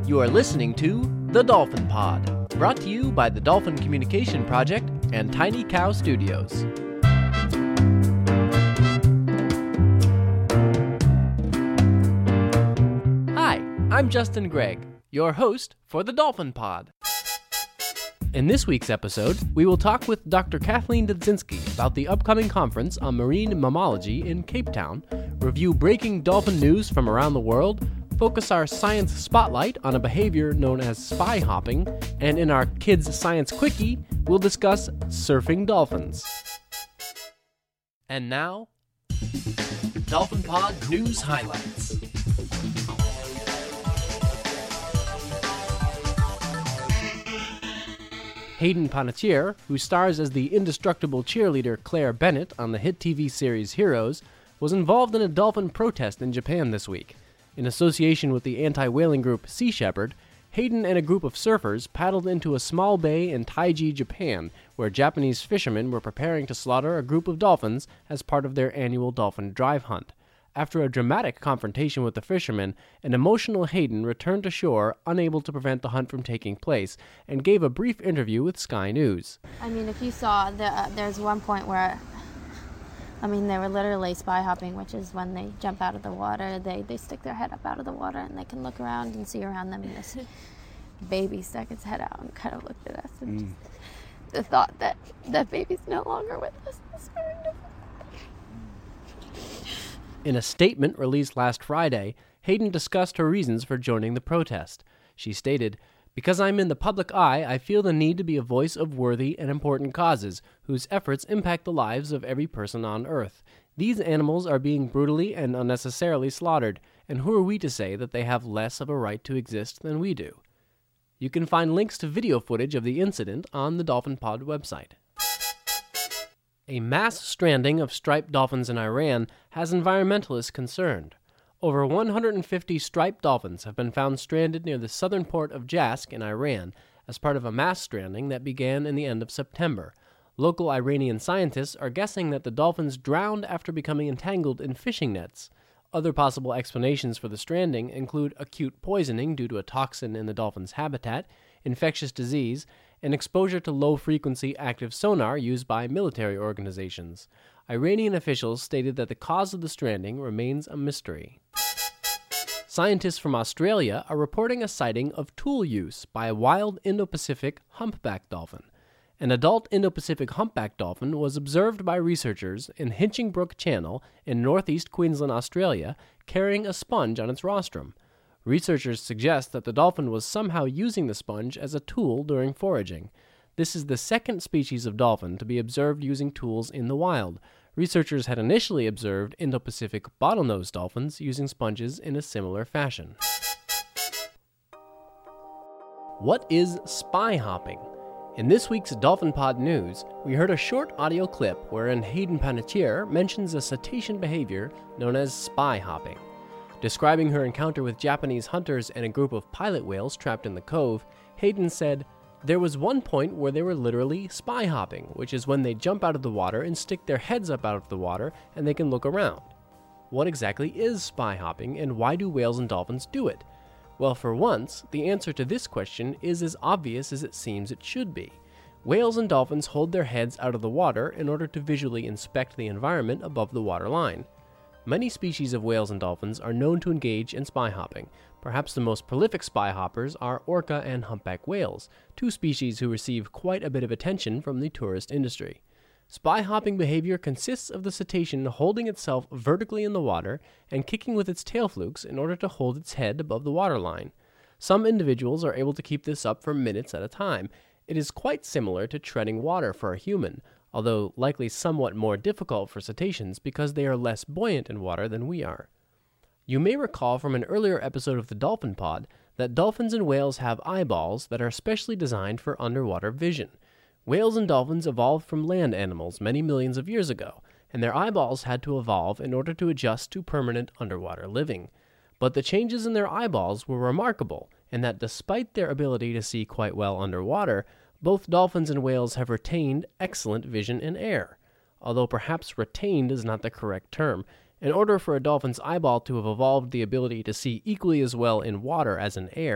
You are listening to The Dolphin Pod, brought to you by the Dolphin Communication Project and Tiny Cow Studios. Hi, I'm Justin Gregg, your host for The Dolphin Pod. In this week's episode, we will talk with Dr. Kathleen Dudzinski about the upcoming conference on marine mammalogy in Cape Town, review breaking dolphin news from around the world, focus our science spotlight on a behavior known as spy hopping, and in our Kids Science Quickie, we'll discuss surfing dolphins. And now, Dolphin Pod News Highlights. Hayden Panettiere, who stars as the indestructible cheerleader Claire Bennett on the hit TV series Heroes, was involved in a dolphin protest in Japan this week. In association with the anti-whaling group Sea Shepherd, Hayden and a group of surfers paddled into a small bay in Taiji, Japan, where Japanese fishermen were preparing to slaughter a group of dolphins as part of their annual dolphin drive hunt. After a dramatic confrontation with the fishermen, an emotional Hayden returned to shore, unable to prevent the hunt from taking place, and gave a brief interview with Sky News. I mean, if you saw, there's one point where, they were literally spy hopping, which is when they jump out of the water, they stick their head up out of the water, and they can look around and see around them, and this baby stuck its head out and kind of looked at us, and just the thought that that baby's no longer with us is very difficult. In a statement released last Friday, Hayden discussed her reasons for joining the protest. She stated, "Because I'm in the public eye, I feel the need to be a voice of worthy and important causes, whose efforts impact the lives of every person on Earth. These animals are being brutally and unnecessarily slaughtered, and who are we to say that they have less of a right to exist than we do?" You can find links to video footage of the incident on the Dolphin Pod website. A mass stranding of striped dolphins in Iran has environmentalists concerned. Over 150 striped dolphins have been found stranded near the southern port of Jask in Iran as part of a mass stranding that began in the end of September. Local Iranian scientists are guessing that the dolphins drowned after becoming entangled in fishing nets. Other possible explanations for the stranding include acute poisoning due to a toxin in the dolphin's habitat, infectious disease, and exposure to low-frequency active sonar used by military organizations. Iranian officials stated that the cause of the stranding remains a mystery. Scientists from Australia are reporting a sighting of tool use by a wild Indo-Pacific humpback dolphin. An adult Indo-Pacific humpback dolphin was observed by researchers in Hinchinbrook Channel in northeast Queensland, Australia, carrying a sponge on its rostrum. Researchers suggest that the dolphin was somehow using the sponge as a tool during foraging. This is the second species of dolphin to be observed using tools in the wild. Researchers had initially observed Indo-Pacific bottlenose dolphins using sponges in a similar fashion. What is spy hopping? In this week's Dolphin Pod News, we heard a short audio clip wherein Hayden Panettiere mentions a cetacean behavior known as spy hopping. Describing her encounter with Japanese hunters and a group of pilot whales trapped in the cove, Hayden said, "There was one point where they were literally spy hopping, which is when they jump out of the water and stick their heads up out of the water and they can look around." What exactly is spy hopping, and why do whales and dolphins do it? Well, for once, the answer to this question is as obvious as it seems it should be. Whales and dolphins hold their heads out of the water in order to visually inspect the environment above the water line. Many species of whales and dolphins are known to engage in spy hopping. Perhaps the most prolific spy hoppers are orca and humpback whales, two species who receive quite a bit of attention from the tourist industry. Spy hopping behavior consists of the cetacean holding itself vertically in the water and kicking with its tail flukes in order to hold its head above the waterline. Some individuals are able to keep this up for minutes at a time. It is quite similar to treading water for a human, although likely somewhat more difficult for cetaceans because they are less buoyant in water than we are. You may recall from an earlier episode of the Dolphin Pod that dolphins and whales have eyeballs that are specially designed for underwater vision. Whales and dolphins evolved from land animals many millions of years ago, and their eyeballs had to evolve in order to adjust to permanent underwater living. But the changes in their eyeballs were remarkable, in that despite their ability to see quite well underwater, both dolphins and whales have retained excellent vision in air. Although perhaps retained is not the correct term, In order for a dolphin's eyeball to have evolved the ability to see equally as well in water as in air,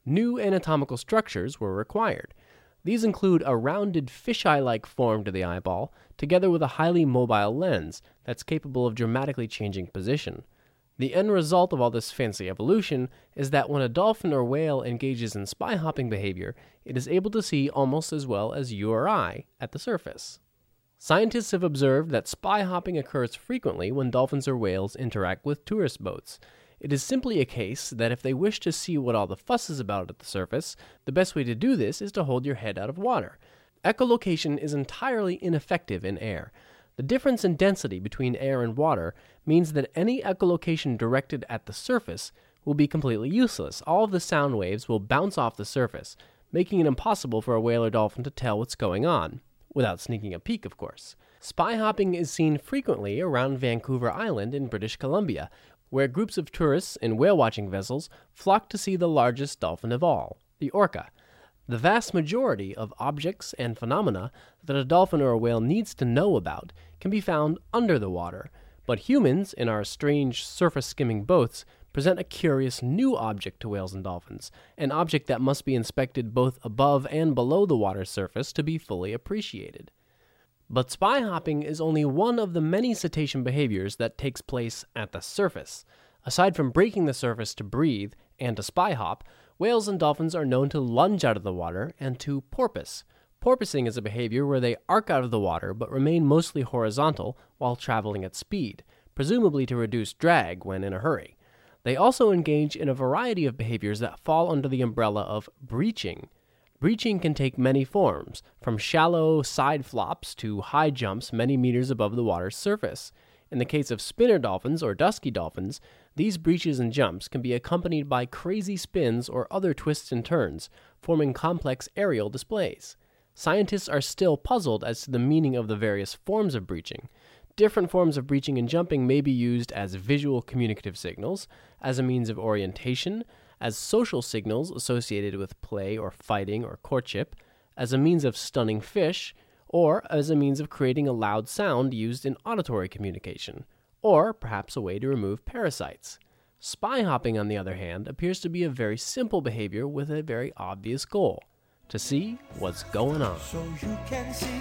new anatomical structures were required. These include a rounded fisheye-like form to the eyeball, together with a highly mobile lens that's capable of dramatically changing position. The end result of all this fancy evolution is that when a dolphin or whale engages in spy-hopping behavior, it is able to see almost as well as you or I at the surface. Scientists have observed that spy-hopping occurs frequently when dolphins or whales interact with tourist boats. It is simply a case that if they wish to see what all the fuss is about at the surface, the best way to do this is to hold your head out of water. Echolocation is entirely ineffective in air. The difference in density between air and water means that any echolocation directed at the surface will be completely useless. All of the sound waves will bounce off the surface, making it impossible for a whale or dolphin to tell what's going on, without sneaking a peek, of course. Spy hopping is seen frequently around Vancouver Island in British Columbia, where groups of tourists in whale-watching vessels flock to see the largest dolphin of all, the orca. The vast majority of objects and phenomena that a dolphin or a whale needs to know about can be found under the water, but humans, in our strange surface-skimming boats, present a curious new object to whales and dolphins, an object that must be inspected both above and below the water's surface to be fully appreciated. But spy hopping is only one of the many cetacean behaviors that takes place at the surface. Aside from breaking the surface to breathe and to spy hop, whales and dolphins are known to lunge out of the water and to porpoise. Porpoising is a behavior where they arc out of the water but remain mostly horizontal while traveling at speed, presumably to reduce drag when in a hurry. They also engage in a variety of behaviors that fall under the umbrella of breaching. Breaching can take many forms, from shallow side flops to high jumps many meters above the water's surface. In the case of spinner dolphins or dusky dolphins, these breaches and jumps can be accompanied by crazy spins or other twists and turns, forming complex aerial displays. Scientists are still puzzled as to the meaning of the various forms of breaching. Different forms of breaching and jumping may be used as visual communicative signals, as a means of orientation, as social signals associated with play or fighting or courtship, as a means of stunning fish, or as a means of creating a loud sound used in auditory communication, or perhaps a way to remove parasites. Spy hopping, on the other hand, appears to be a very simple behavior with a very obvious goal: to see what's going on. So you can see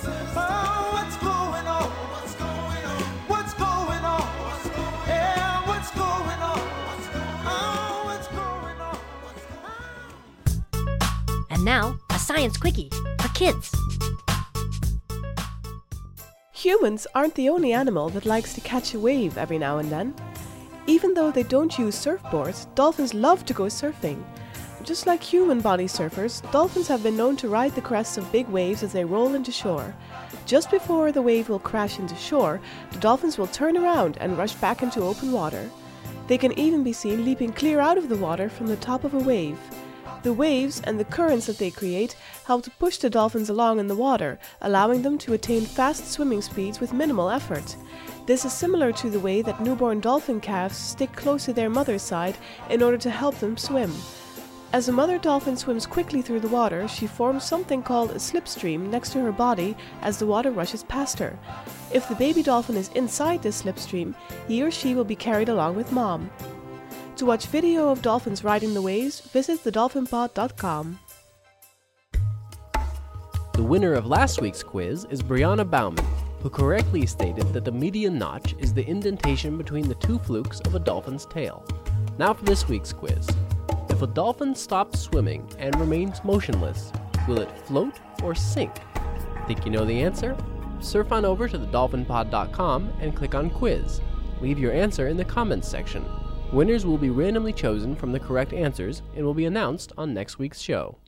what's going on, what's going on, what's going on, yeah, what's going on, what's going on. And now, a science quickie for kids. Humans aren't the only animal that likes to catch a wave every now and then. Even though they don't use surfboards, dolphins love to go surfing. Just like human body surfers, dolphins have been known to ride the crests of big waves as they roll into shore. Just before the wave will crash into shore, the dolphins will turn around and rush back into open water. They can even be seen leaping clear out of the water from the top of a wave. The waves and the currents that they create help to push the dolphins along in the water, allowing them to attain fast swimming speeds with minimal effort. This is similar to the way that newborn dolphin calves stick close to their mother's side in order to help them swim. As a mother dolphin swims quickly through the water, she forms something called a slipstream next to her body as the water rushes past her. If the baby dolphin is inside this slipstream, he or she will be carried along with mom. To watch video of dolphins riding the waves, visit thedolphinpod.com. The winner of last week's quiz is Brianna Bauman, who correctly stated that the median notch is the indentation between the two flukes of a dolphin's tail. Now for this week's quiz. If a dolphin stops swimming and remains motionless, will it float or sink? Think you know the answer? Surf on over to thedolphinpod.com and click on Quiz. Leave your answer in the comments section. Winners will be randomly chosen from the correct answers and will be announced on next week's show.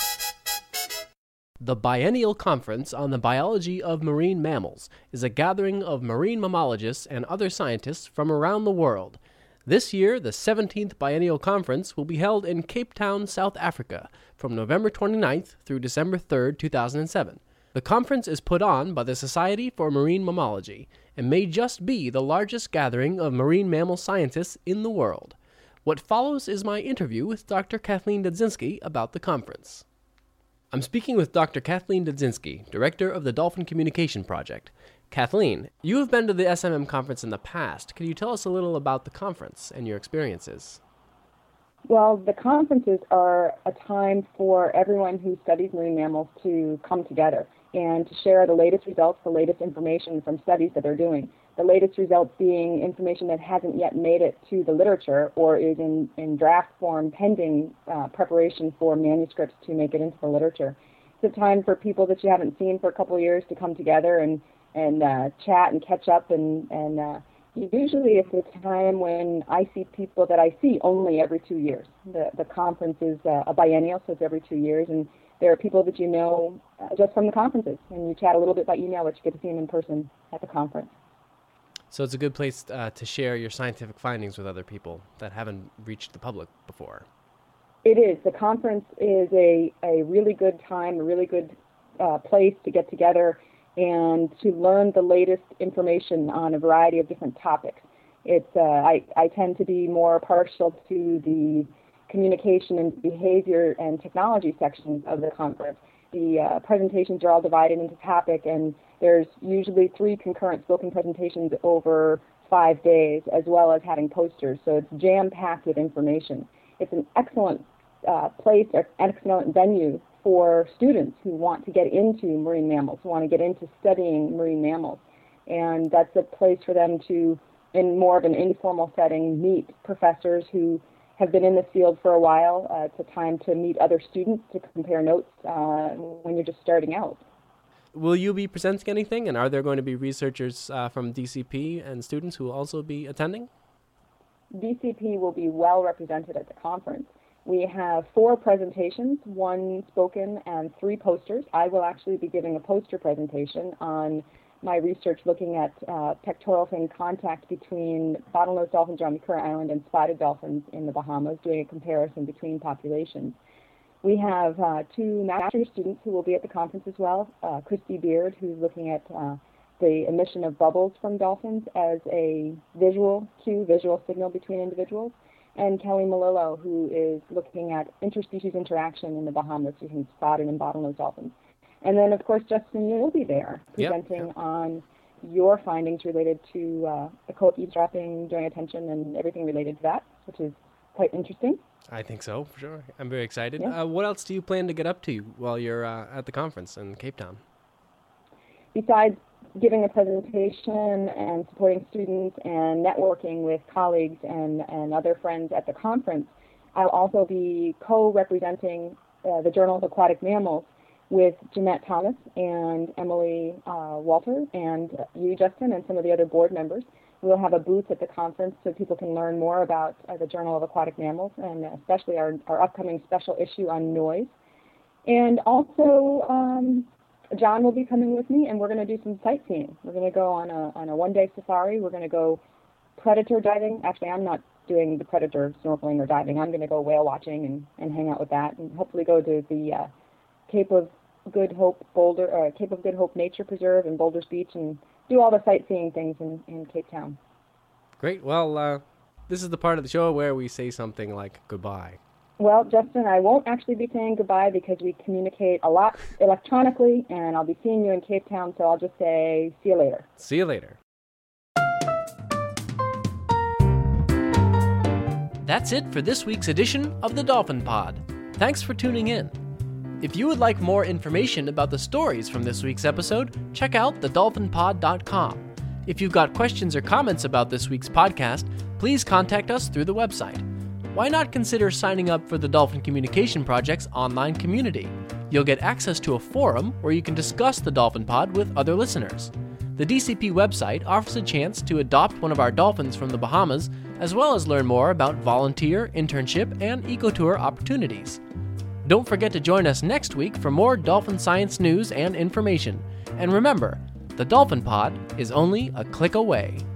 The Biennial Conference on the Biology of Marine Mammals is a gathering of marine mammalogists and other scientists from around the world. This year, the 17th Biennial Conference will be held in Cape Town, South Africa, from November 29th through December 3rd, 2007. The conference is put on by the Society for Marine Mammalogy and may just be the largest gathering of marine mammal scientists in the world. What follows is my interview with Dr. Kathleen Dudzinski about the conference. I'm speaking with Dr. Kathleen Dudzinski, Director of the Dolphin Communication Project. Kathleen, you have been to the SMM conference in the past. Can you tell us a little about the conference and your experiences? Well, the conferences are a time for everyone who studies marine mammals to come together and to share the latest results, the latest information from studies that they're doing. The latest results being information that hasn't yet made it to the literature or is in draft form pending preparation for manuscripts to make it into the literature. It's a time for people that you haven't seen for a couple of years to come together and chat and catch up and usually it's a time when I see people that I see only every 2 years. The conference is a biennial, so it's every 2 years, and there are people that you know just from the conferences, and you chat a little bit by email, but you get to see them in person at the conference. So it's a good place to share your scientific findings with other people that haven't reached the public before. It is. The conference is a really good time, a really good place to get together and to learn the latest information on a variety of different topics. I tend to be more partial to the communication and behavior and technology sections of the conference. The presentations are all divided into topic, and there's usually 3 concurrent spoken presentations over 5 days, as well as having posters. So it's jam-packed with information. It's an excellent place, an excellent venue for students who want to get into marine mammals, who want to get into studying marine mammals. And that's a place for them to, in more of an informal setting, meet professors who have been in this field for a while. It's a time to meet other students, to compare notes when you're just starting out. Will you be presenting anything, and are there going to be researchers from DCP and students who will also be attending? DCP will be well represented at the conference. We have 4 presentations, 1 spoken and 3 posters. I will actually be giving a poster presentation on my research looking at pectoral fin contact between bottlenose dolphins around Macquarie Island and spotted dolphins in the Bahamas, doing a comparison between populations. We have 2 master's students who will be at the conference as well. Christy Beard, who's looking at the emission of bubbles from dolphins as a visual cue, visual signal between individuals, and Kelly Malillo, who is looking at interspecies interaction in the Bahamas between spotted and bottlenose dolphins. And then, of course, Justin, you'll be there presenting on your findings related to eavesdropping, joint attention, and everything related to that, which is quite interesting. I think so, for sure. I'm very excited. Yeah. What else do you plan to get up to while you're at the conference in Cape Town? Besides giving a presentation and supporting students and networking with colleagues and other friends at the conference, I'll also be co-representing the Journal of Aquatic Mammals with Jeanette Thomas and Emily Walter and you, Justin, and some of the other board members. We'll have a booth at the conference so people can learn more about the Journal of Aquatic Mammals and especially our upcoming special issue on noise. And also, John will be coming with me, and we're going to do some sightseeing. We're going to go on a one-day safari. We're going to go predator diving. Actually, I'm not doing the predator snorkeling or diving. I'm going to go whale watching and hang out with that, and hopefully go to the Cape of Good Hope Nature Preserve in Boulders Beach and do all the sightseeing things in Cape Town. Great. Well, this is the part of the show where we say something like goodbye. Well, Justin, I won't actually be saying goodbye because we communicate a lot electronically, and I'll be seeing you in Cape Town, so I'll just say see you later. See you later. That's it for this week's edition of the Dolphin Pod. Thanks for tuning in. If you would like more information about the stories from this week's episode, check out thedolphinpod.com. If you've got questions or comments about this week's podcast, please contact us through the website. Why not consider signing up for the Dolphin Communication Project's online community? You'll get access to a forum where you can discuss the Dolphin Pod with other listeners. The DCP website offers a chance to adopt one of our dolphins from the Bahamas, as well as learn more about volunteer, internship, and ecotour opportunities. Don't forget to join us next week for more dolphin science news and information. And remember, the Dolphin Pod is only a click away.